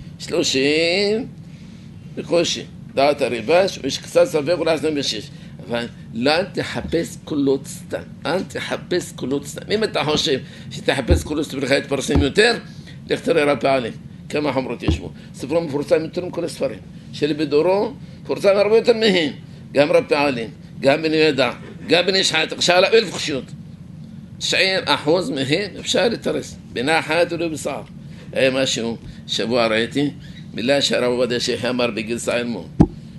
30 בקושי. דעת הריבש, ויש קצת סבב אולי 26. אבל לא תחפש קולות סתם. אל תחפש קולות סתם. אם אתה חושב שתחפש קולות סתם ולך יתפרסם יותר, לך תראה רב פעלים. כמה חומרות ישבו. ספרו מפורסם יותר מכל הספרים. שלי בדורו, פורסם הרבה יותר מהן. גם רב פעלים, גם בני ידע, גם בני שחט. עכשיו לה 1000 חשיות. 90% מהן אפשר לתרס. בינה אחת ולא בסער. היה משהו, שבוע ראיתי, מילה שהרב עובדיה שיחי אמר בגיל צעיר מאוד.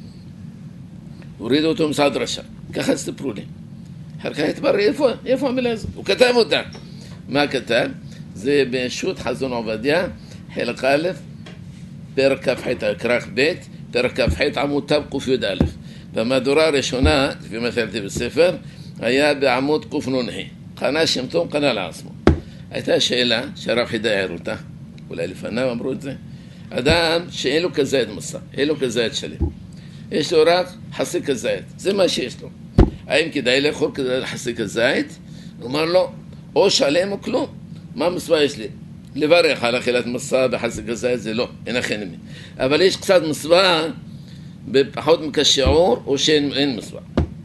הורידו אותו מסעד רשע. ככה ספרו לי. אחר כך התברר, איפה המילה הזאת? הוא כתב אותה. מה כתב? זה בשו"ת חזון עובדיה, חלק א', פרק כ"ח, כרך ב', פרק כ"ח, עמוד ת' ק"יא. במהדורה הראשונה, לפי מה שהייתי בספר, היה בעמוד קנ"ה. קנה שם טוב, קנה לעצמו. הייתה שאלה שהרב חידה העיר אותה, אולי לפניו אמרו את זה. אדם שאין לו כזית מסע, אין לו כזית שלם. יש לו רק חסי כזית, זה מה שיש לו. האם כדאי לאכול חסי כזית? הוא אומר לו, או שלם או כלום. מה מסווה יש לי? לברך על אכילת מסע בחסי כזית זה לא, אין הכי נמי. אבל יש קצת מסווה בפחות מכשיעור או שאין מסווה.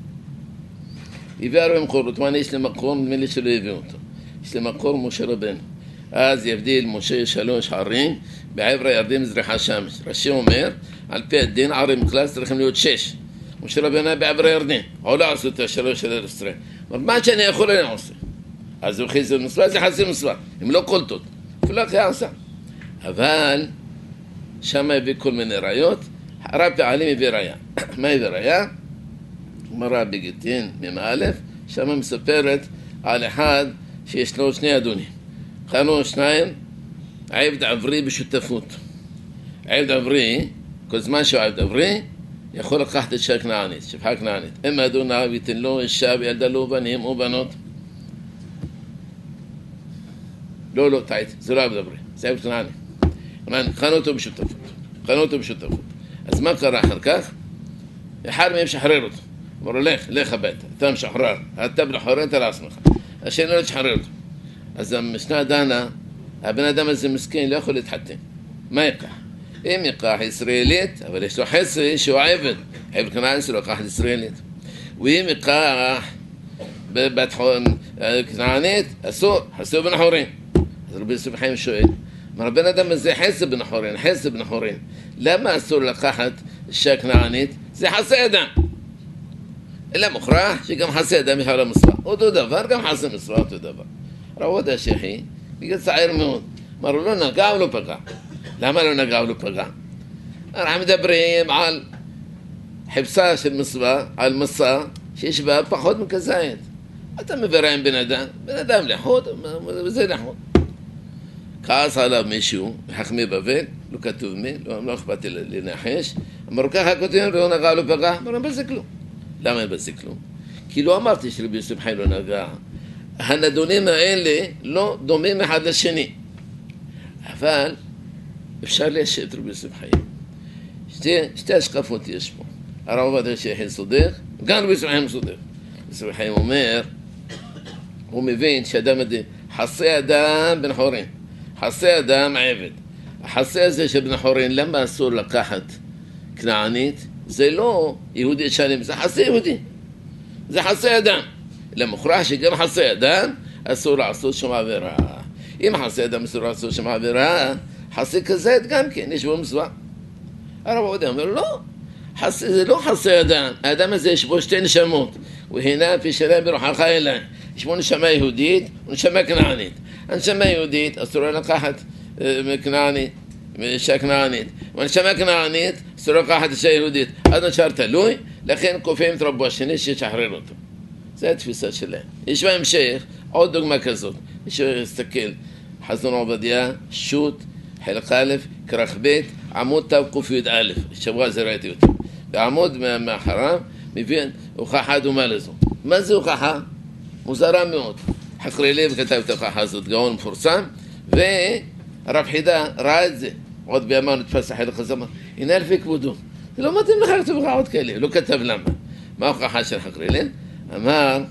הביא הרבה מקורות, יש לי מקור, נדמה לי שלא הביא אותו. יש לי מקור משה רבנו. אז יבדיל משה 3 ערים, בעבר הירדן מזרחה שמש. רש"י אומר, על פי הדין ערים כלל צריכים להיות 6. משה רבנו בעבר הירדן, עולה עשו את 3 של ארץ ישראל. מה שאני יכול אני עושה. אז הוא חיזר מסווה, זה חסי מסווה. הם לא קולטות. אפילו אחרי עשה. אבל שם הביא כל מיני ראיות. הרב פעלים הביא ראיה. מה הביא ראיה? גמרא בגיטין מ"א, שם מספרת על אחד שיש לו 2 אדונים. חנו 2, עבד עברי בשותפות. עבד עברי, כל זמן שהוא עבד עברי, יכול לקחת אישה כנענית, שפחה כנענית. אם אדוניו ייתן לו אישה וילדה לו בנים או בנות. לא, טעית, זה לא עבד עברי, זה עבד כנעני. חנו אותו בשותפות. אז מה קרה אחר כך? אחד מהם שחרר אותו. אמרו, לך הביתה, אתה משחרר, אתה בלחרר אתה לעצמך. השני לא תשחרר אותו. אז המשנה דנה, הבן אדם הזה מסכן, לא יכול להתחתן. מה יקח? אם יקח ישראלית, אבל יש לו חסרי שהוא עבד. עבד כנעני שלו יקח ישראלית. ואם יקח בת כנענית, אסור בן חורים. אז רבי יוסף חיים שואל, הבן אדם הזה חסד בן חורין, חסד בן חורין. למה אסור לקחת אישה כנענית? זה חסי אדם. אלא מוכרח שגם חסי אדם יחל המסווה. אותו דבר, גם חסי מסווה אותו דבר. ראו את השייחי, בגלל צעיר מאוד. אמרו לו נגע או לא פגע? למה לא נגע או לא פגע? אנחנו מדברים על חפשה של מסווה, על מסע שיש בה פחות מכזית. אתה מברא עם בן אדם לחוד, וזה לחוד. כעס עליו מישהו, חכמי בבל, לא כתוב מי, לא אכפתי לנחש, אמרו ככה כותבים, לא נגע, לא פגע, אמרו, אין בזה כלום. למה אין בזה כלום? כי לא אמרתי שרבי יוסף חי לא נגע. הנדונים האלה לא דומים אחד לשני. אבל אפשר ליישב את רבי יוסף חי. שתי השקפות יש פה. הרב עובדיה שיחי סודך, גם רבי יוסף חי סודך. רבי יוסף חי אומר, הוא מבין שאדם חסי אדם בן חורין. חסי אדם עבד. החסי הזה של בן חורין, למה אסור לקחת כנענית? זה לא יהודי שלם, זה חסי יהודי. זה חסי אדם. למוכרח שגם חסי אדם אסור לעשות שום עבירה. אם חסי אדם אסור לעשות שום עבירה, חסי כזית גם כן, יש בו מסווה. הרב עובדיה אומר, לא. זה לא חסי אדם. האדם הזה יש בו שתי נשמות. והנה פי שלם ברוחך אליי. יש בו נשמה יהודית ונשמה כנענית. הנשמה יהודית אסור לקחת כנענית, אישה כנענית. והנשמה כנענית אסור לקחת אישה יהודית. אז נשאר תלוי, לכן כופים את רבו השני שישחרר אותו. זו התפיסה שלהם. יש בהמשך עוד דוגמה כזאת. מי שיסתכל, חזון עובדיה, שו"ת, חלק א', כרך ב', עמוד תו ק"י א', שבוע זה ראיתי אותו. בעמוד מאחריו, מבין הוכחה דומה לזו. מה זה הוכחה? מוזרה מאוד. חקרי לב כתב את ההוכחה הזאת, גאון מפורסם, והרב חידה ראה את זה. עוד בימה נתפס החלק הזה, אמר, הנה לפי כבודו. זה לא מתאים לך לכתוב הוכחות כאלה, לא כתב למה. מה ההוכחה של חקרי לב? אמר,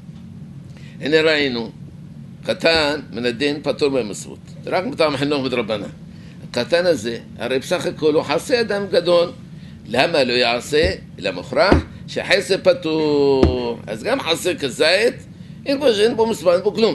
הנה ראינו, קטן מן הדין פטור במסוות. רק מטעם חינוך מדרבנה. הקטן הזה, הרי בסך הכל הוא חסי אדם גדול. למה לא יעשה? אלא מוכרח שחסי פטור. אז גם חסי כזית, אין בו מסוות, אין בו כלום.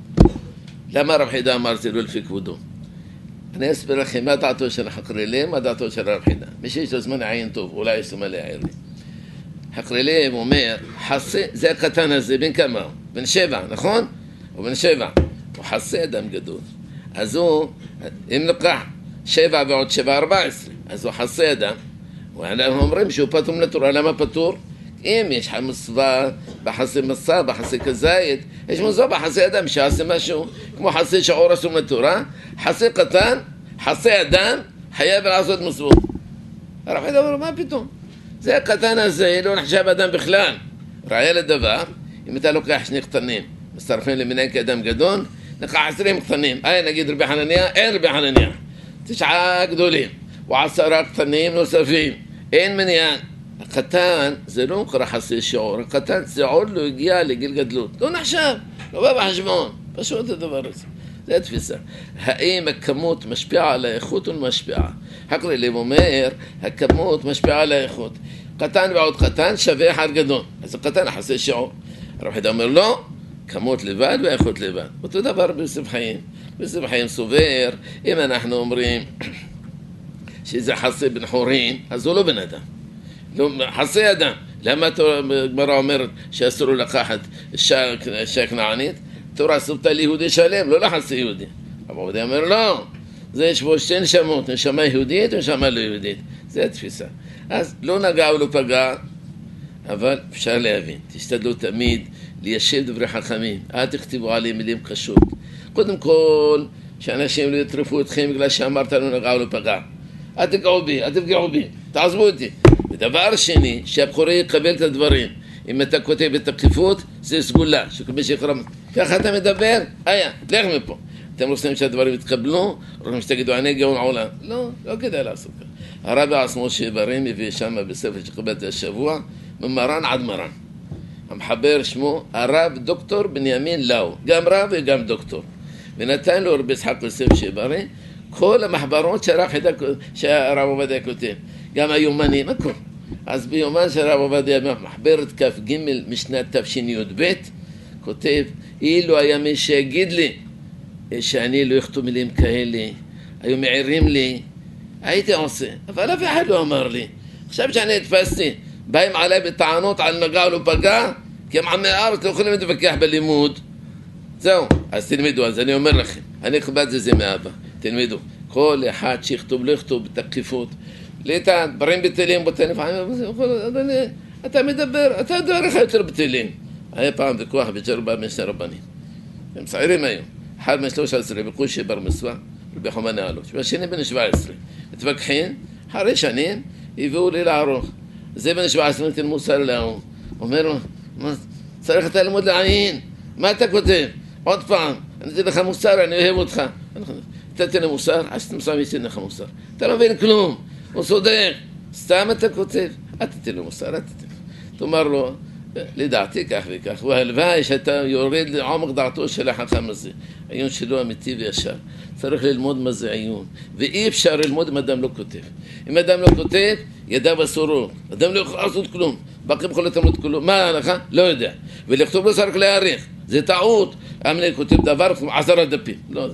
למה רב חידה אמר זה לא לפי כבודו? אני אסביר לכם מה דעתו של חקרי לב, מה דעתו של רב חידה. מי שיש לו זמן עין טוב, אולי יש לו מה להעיר לי. חקרי לב אומר, חסי, זה הקטן הזה, בן כמה? בן 7, נכון? הוא בן 7. הוא חסי אדם גדול. אז הוא, אם נקח 7 ועוד 7, 14, אז הוא חסי אדם. ואנחנו אומרים שהוא פטור מן התורה. למה פטור? אם יש מסווה בחסי מסע, בחסי כזית, יש מסווה בחסי אדם שעשה משהו, כמו חסי שעור אסור מן התורה, חסי קטן, חסי אדם, חייב לעשות מסוות. הרב חידה אומר, מה פתאום? זה הקטן הזה, לא נחשב אדם בכלל. ראיה לדבר, אם אתה לוקח 2 קטנים, מצטרפים למניין כאדם גדול, נקח 20 קטנים. נגיד רבי חנניה, אין רבי חנניה. 9 גדולים, ו10 קטנים נוספים. אין מניין. הקטן זה לא נקרא חסי שיעור, הקטן זה עוד לא הגיע לגיל גדלות. לא נחשב, לא בא בחשבון. פשוט הדבר הזה. זה התפיסה. האם הכמות משפיעה על האיכות או משפיעה? חקרי לב אומר, הכמות משפיעה על האיכות. קטן ועוד קטן שווה אחד גדול. אז הקטן החסי שיעור. רב חידה אומר לא, כמות לבד ואיכות לבד. אותו דבר ביוסף חיים. ביוסף חיים סובר, אם אנחנו אומרים שזה חסי בן חורין, אז הוא לא בן אדם. לא, חסי אדם. למה הגמרא אומרת שאסור לקחת אישה כנענית? תורה אסורה ליהודי שלם, לא לחסי יהודי. אבל עובדיה אומר לא, זה יש בו 2 נשמות, נשמה יהודית ונשמה לא יהודית. זה התפיסה. אז לא נגע ולא פגע, אבל אפשר להבין. תשתדלו תמיד ליישב דברי חכמים. אל תכתבו עליהם מילים קשות. קודם כל, שאנשים לא יטרפו אתכם בגלל שאמרת לא נגע ולא פגע. אל תגעו בי, אל תפגעו בי, תעזבו אותי. ודבר שני, שהבחורי יקבל את הדברים. אם אתה כותב בתקיפות, זה סגולה. שכל שיקרא, ככה אתה מדבר, לך מפה. אתם רוצים שהדברים יתקבלו, רוצים שתגידו, אני גאון עולם. לא, לא כדאי לעשות ככה. הרבי עצמו שיברים הביא שם בספר שקבלתי השבוע, ממרן עד מרן. המחבר שמו הרב דוקטור בנימין לאו, גם רב וגם דוקטור. ונתן לו רבי יצחק יוסף שיברי, כל המחברות שהרב עובדיה כותב, גם היומנים, הכל. אז ביומן של הרב עובדיה, מחברת כף ג' משנת תשי"ב, כותב, אילו היה מי שיגיד לי שאני לא יכתוב מילים כאלה, היו מעירים לי, הייתי עושה, אבל אף אחד לא אמר לי. עכשיו שאני התפסתי, באים עליי בטענות על נגע או לא פגע, כי הם עמי הארץ לא יכולים להתווכח בלימוד. זהו, אז תלמדו, אז אני אומר לכם, אני אכבד זה מאבא, תלמדו. כל אחד שיכתוב לא יכתוב בתקיפות. ליטה, דברים בטלים בטלפון, אדוני, אתה מדבר, אתה יודע לך יותר בטלים. היה פעם ויכוח בג'רבה בין שני רבנים. הם צעירים היום. אחד בן 13 בקושי בר מצווה, רבי חומני עלות. והשני בן 17. מתווכחים, אחרי שנים, הביאו לי לערוך. זה בן 17 נתן מוסר להוא. אומר לו, צריך אתה ללמוד לעין. מה אתה כותב? עוד פעם, אני אתן לך מוסר, אני אוהב אותך. אתה תתן לי מוסר, אז אתה מסוים יתן לך מוסר. אתה לא מבין כלום, הוא צודק. סתם אתה כותב, אל תתן לו מוסר, אל תתן. תאמר לו, לדעתי כך וכך, והלוואי שאתה יורד לעומק דעתו של החכם הזה. עיון שלו אמיתי וישר. צריך ללמוד מה זה עיון, ואי אפשר ללמוד אם אדם לא כותב. אם אדם לא כותב, ידיו אסורות. אדם לא יכול לעשות כלום. בקרים יכול לתמות כלום. מה ההלכה? לא יודע. ולכתוב לא צריך להעריך. זה טעות. אני כותב דבר 10 דפים. לא זה.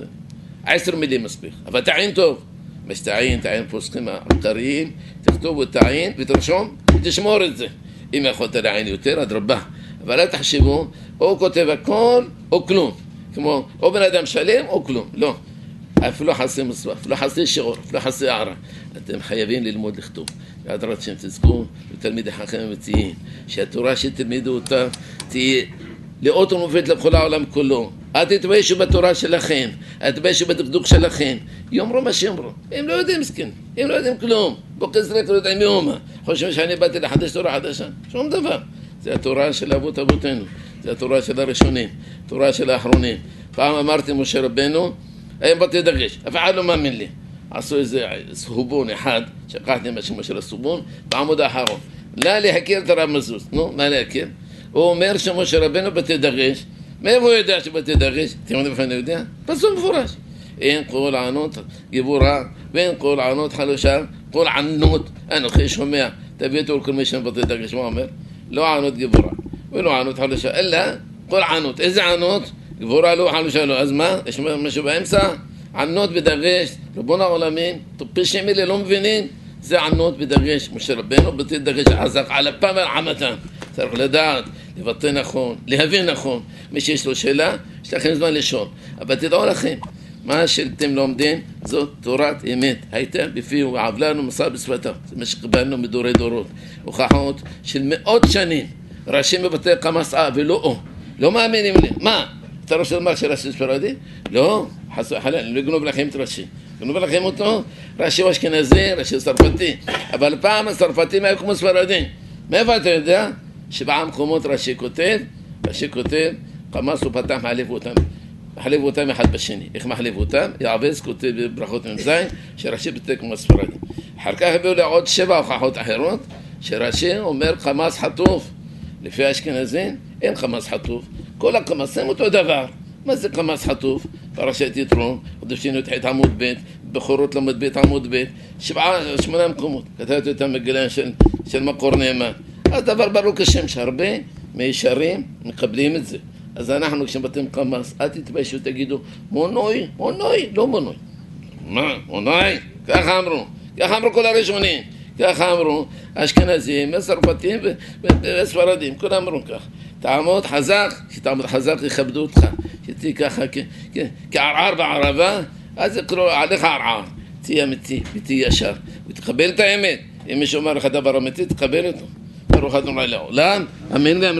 10 מילים מספיק. אבל תעין טוב. מש תעין פוסקים עיקריים, תכתוב ותעין ותרשום ותשמור את זה. אם יכולת לעין יותר, אדרבה. אבל אל תחשבו, או כותב הכל או כלום. כמו, או בן אדם שלם או כלום. לא. אפילו חסי מצווה, אפילו חסי שיעור, אפילו חסי הערה. אתם חייבים ללמוד לכתוב. בעזרת השם תזכו לתלמידי חכמים אמיתיים, שהתורה שתלמדו אותה תהיה לאות ומופת לכל העולם כולו. אל תתביישו בתורה שלכם, אל תתביישו בדקדוק שלכם. יאמרו מה שיאמרו. הם לא יודעים מסכן, הם לא יודעים כלום. בוקזרק לא יודעים מאומה. חושבים שאני באתי לחדש תורה חדשה. שום דבר. זה התורה של אבות אבותינו, זה התורה של הראשונים, תורה של האחרונים. פעם אמרתי משה רבנו, הם באתי דגש, אף אחד לא מאמין לי. עשו איזה סהובון אחד, שכחתי מה שמו של הסהובון, בעמוד האחרון. לא להכיר את הרב מזוז, נו, מה להכיר? הוא אומר שמשה רבנו באתי דגש, מאיפה הוא יודע שבאתי דגש? אתם יודעים איפה אני יודע? פסוק מפורש. אין כל ענות גיבורה, ואין כל ענות חלושה, כל ענות, אנוכי שומע. תביא אותו לכל מי שבאתי דגש, מה אומר? לא ענות גיבורה, ולא ענות חלושה, אלא כל ענות. איזה ענות? גבורה לא, חלושה לא. אז מה? יש משהו באמצע? ענות בדגש, רבון העולמים, טופשים אלה לא מבינים, זה ענות בדגש. משה רבנו באתי דגש חזק על אפם ועל חמתם. צריך לדעת, לבטא נכון, להבין נכון. מי שיש לו שאלה, יש לכם זמן לשאול. אבל תדעו לכם, מה שאתם לומדים זאת תורת אמת. הייתה בפיו ועוולנו מסע בשפתיו. זה מה שקיבלנו מדורי דורות. הוכחות של מאות שנים. ראשים בבתי קמסעה ולא או. לא מאמינים לי. מה? אתה רוצה לומר שרש"י ספרדי? לא. חלל, לא יגנוב לכם את רש"י. יגנוב לכם אותו? רש"י הוא אשכנזי, רש"י צרפתי. אבל פעם הצרפתים היו כמו ספרדים. מאיפה אתה יודע? 7 מקומות רש"י כותב, קמס ופתח מחליף אותם. מחליף אותם אחד בשני. איך מחליף אותם? יעבץ כותב בברכות ממזין, שרש"י בתק כמו ספרדים. אחר כך הביאו לעוד 7 הוכחות אחרות, שרש"י אומר קמס חטוף. לפי האשכנזים אין קמס חטוף. כל הקמסים אותו דבר. מה זה קמס חטוף? פרשת יתרו, חודשים י"ח עמוד ב', בחורות למד ב' עמוד ב', 8 מקומות. כתבתי אותם מגילן של מקור נאמן. אז דבר ברור כשם שהרבה מישרים מקבלים את זה. אז אנחנו כשבאתם קמס, אל תתביישו, תגידו מונוי, לא מונוי. מה? מונוי? ככה אמרו כל הראשונים. ככה אמרו אשכנזים, הצרפתים וספרדים, כולם אמרו כך. תעמוד חזק, כשתעמוד חזק יכבדו אותך, שתהיה ככה כערער בערבה, אז יקראו עליך ערער, תהיה אמיתי ותהיה ישר, ותקבל את האמת. אם מישהו אומר לך דבר אמיתי, תקבל אותו. ברוך ה' לעולם, אמן.